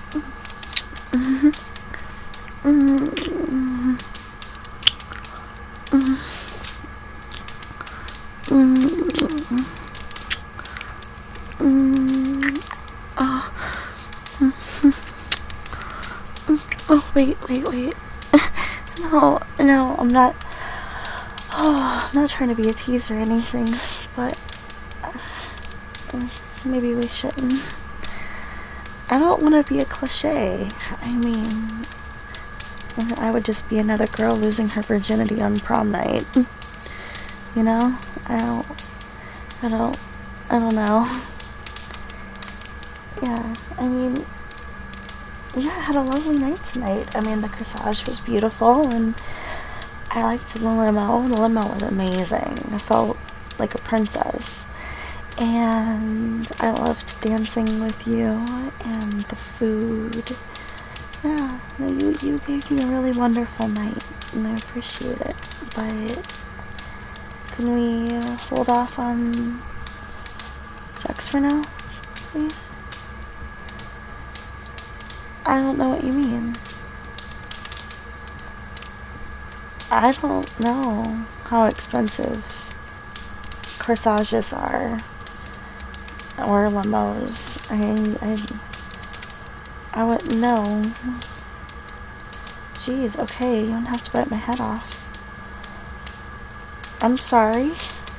Oh, wait. No, I'm not. Oh, I'm not trying to be a tease or anything, but maybe we shouldn't. I don't want to be a cliche. I mean, I would just be another girl losing her virginity on prom night. You know? I don't know. Yeah, I mean, yeah, I had a lovely night tonight. I mean, the corsage was beautiful, and I liked the limo. The limo was amazing. I felt like a princess. And I loved dancing with you, and the food. Yeah, no, you gave me a really wonderful night, and I appreciate it. But can we hold off on sex for now, please? I don't know what you mean. I don't know how expensive corsages are, or limos. I wouldn't know. Jeez, okay, you don't have to bite my head off. I'm sorry.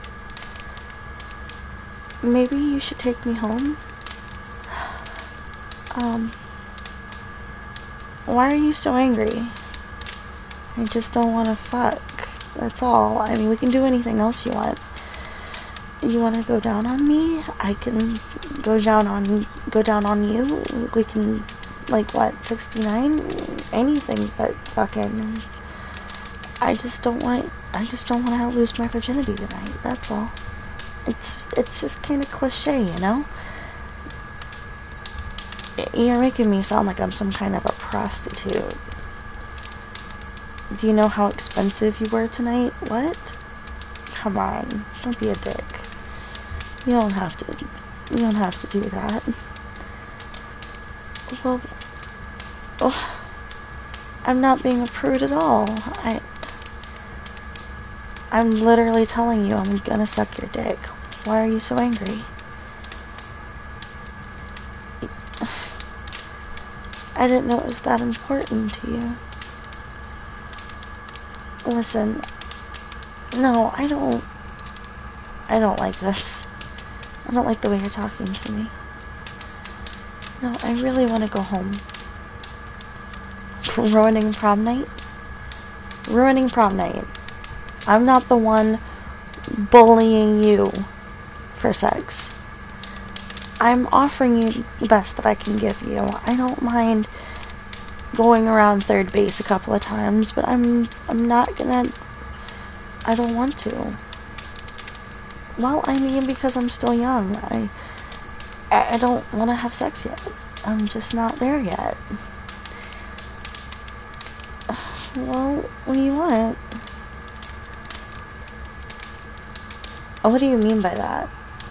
Maybe you should take me home? Why are you so angry? I just don't want to fuck. That's all. I mean, we can do anything else you want. You want to go down on me? I can go down on you. We can, like, what, 69? Anything but fucking. I just don't want to lose my virginity tonight. That's all. It's just kind of cliche, you know? You're making me sound like I'm some kind of a prostitute. Do you know how expensive you were tonight? What? Come on, don't be a dick. You don't have to do that. Well, I'm not being a prude at all. I'm literally telling you I'm gonna suck your dick. Why are you so angry? I didn't know it was that important to you. Listen, no, I don't like this. I don't like the way you're talking to me. No, I really want to go home. Ruining prom night? Ruining prom night. I'm not the one bullying you for sex. I'm offering you the best that I can give you. I don't mind going around third base a couple of times, but I'm not gonna. I don't want to. Well, I mean, because I'm still young. I don't want to have sex yet. I'm just not there yet. Well, what do you want? Oh, what do you mean by that?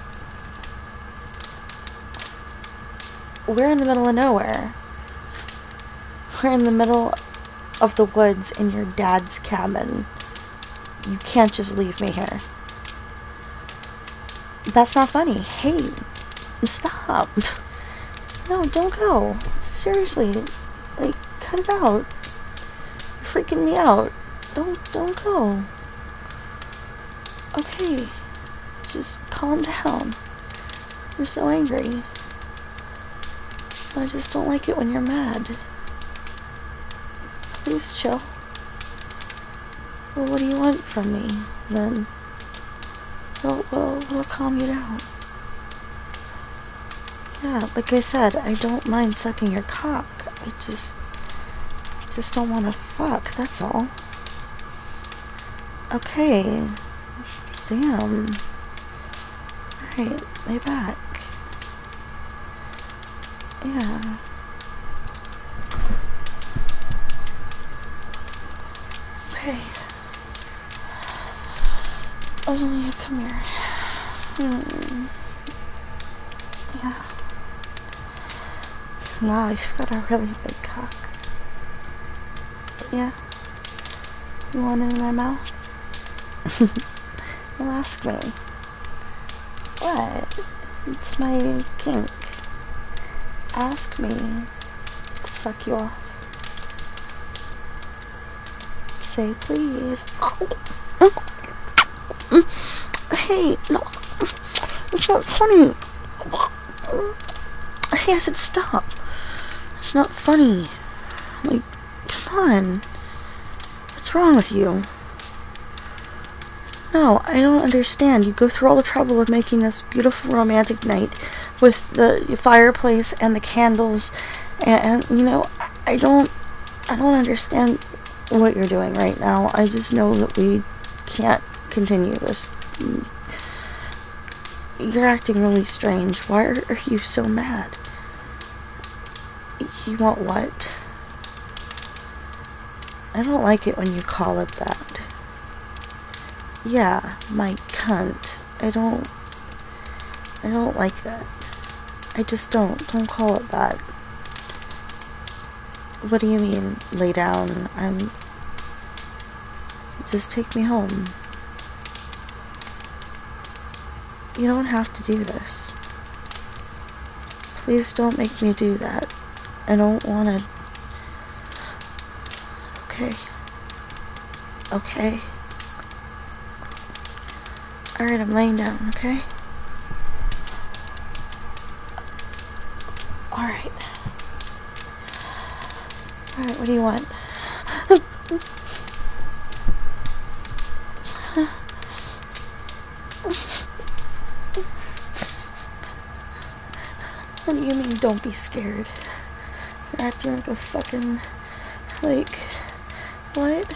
We're in the middle of nowhere. We're in the middle of the woods in your dad's cabin. You can't just leave me here. That's not funny. Hey, stop. No, don't go. Seriously. Like, cut it out. You're freaking me out. Don't go. Okay. Just calm down. You're so angry. I just don't like it when you're mad. Please chill. Well, what do you want from me, then? What'll calm you down? Yeah, like I said, I don't mind sucking your cock. I just don't want to fuck, that's all. Okay. Damn. Alright, lay back. Yeah. Okay. Oh, yeah, come here. Yeah. Wow, you've got a really big cock. Yeah? You want it in my mouth? Well, ask me. What? It's my kink. Ask me to suck you off. Say please. Hey, no. It's not funny. Hey, I said stop. It's not funny. Like, come on. What's wrong with you? No, I don't understand. You go through all the trouble of making this beautiful romantic night with the fireplace and the candles, and you know, I don't understand what you're doing right now. I just know that we can't continue this. You're acting really strange. Why are you so mad? You want what? I don't like it when you call it that. Yeah, my cunt. I don't like that. I just don't. Don't call it that. What do you mean, lay down? Just take me home. You don't have to do this. Please don't make me do that. I don't wanna... Okay. Okay. Alright, I'm laying down, okay? Alright. Alright, what do you want? What do you mean, don't be scared? You're acting like a fucking... like... what?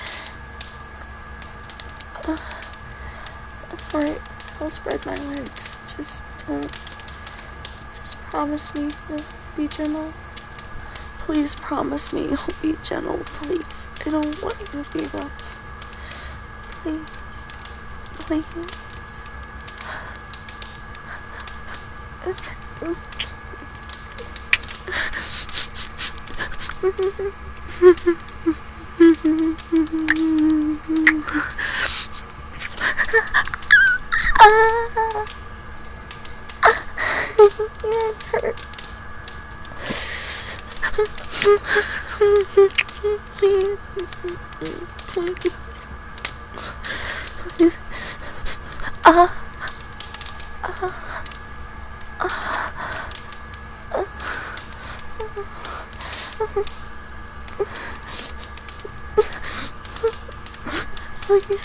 Alright, I'll spread my legs. Just don't... just promise me you'll be gentle. Please promise me you'll be gentle, please. I don't want you to be rough. Please. Please. It hurts. Please. Please. Please.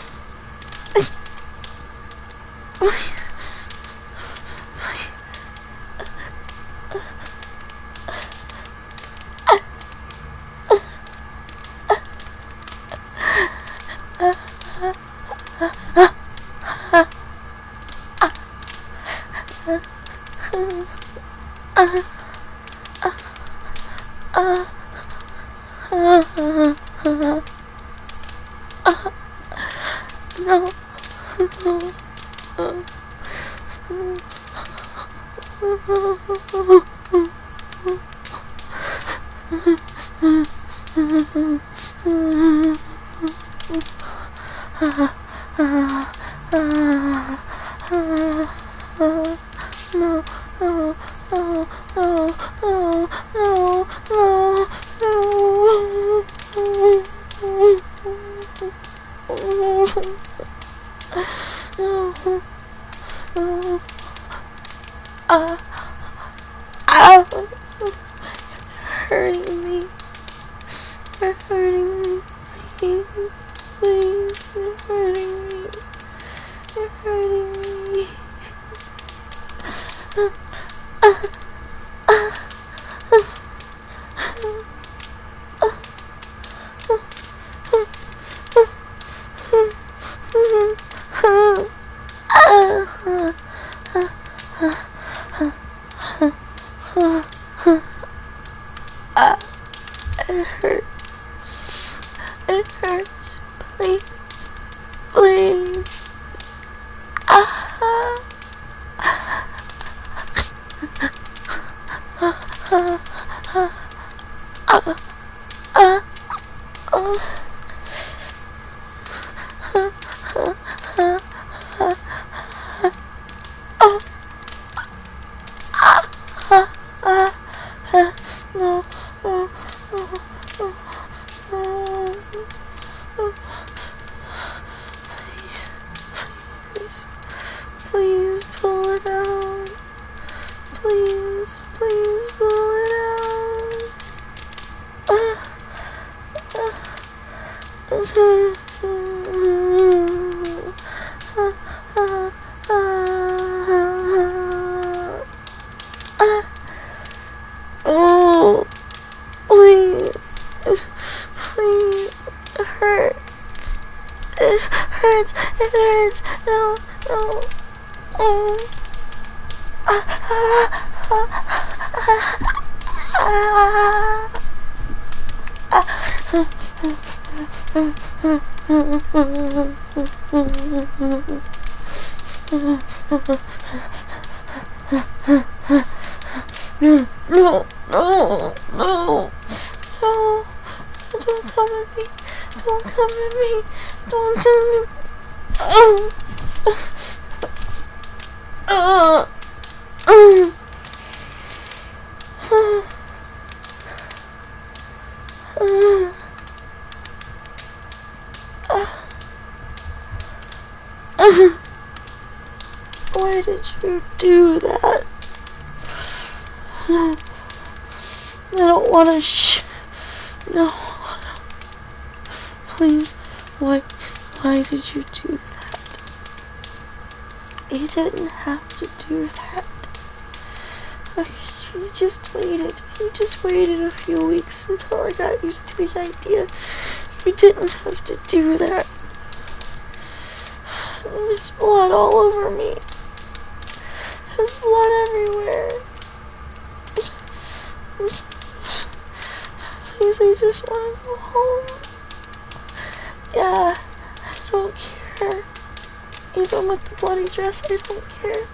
No. Hurting me. You're hurting me. Please. Please. You're hurting me. You're hurting me. It hurts. It hurts. Please. Please. hurts. It hurts. No, no. Oh. No, no, no, no, no. Don't come at me. Don't come at me. Don't do me. Oh. Why did you do that? No. I don't want to No. Please. Why did you do that? You didn't have to do that. You just waited. You just waited a few weeks until I got used to the idea. You didn't have to do that. There's blood all over me. There's blood everywhere. Please, I just want to go home. Yeah, I don't care. Even with the bloody dress, I don't care.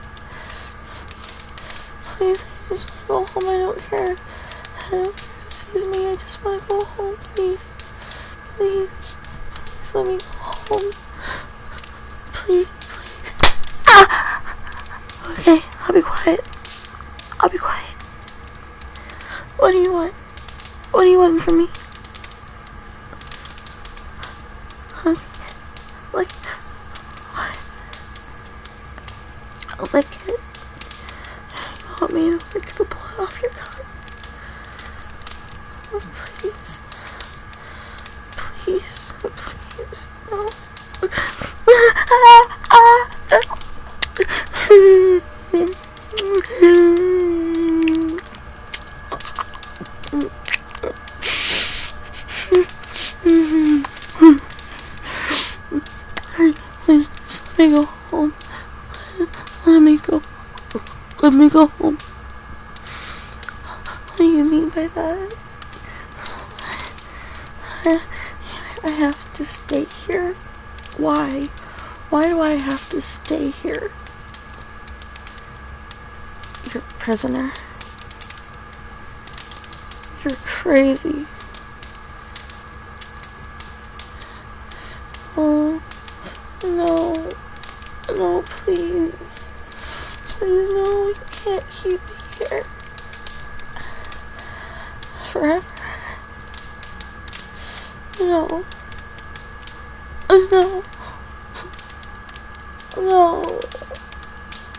Please, I just want to go home. I don't care. I don't care who sees me. I just want to go home. Please. Please. Please let me go home. Please. Ah! Okay, I'll be quiet. I'll be quiet. What do you want? What do you want from me? Like, what? I'll lick it. You want me to lick the blood off your cut? Oh, please. Please. Please. No. Please, just let me go home. Let me go. Let me go home. What do you mean by that? I have to stay here. Why? Why do I have to stay here? You're a prisoner. You're crazy. Oh, no. No, please. Please, no, you can't keep me here. Forever. No. No. No.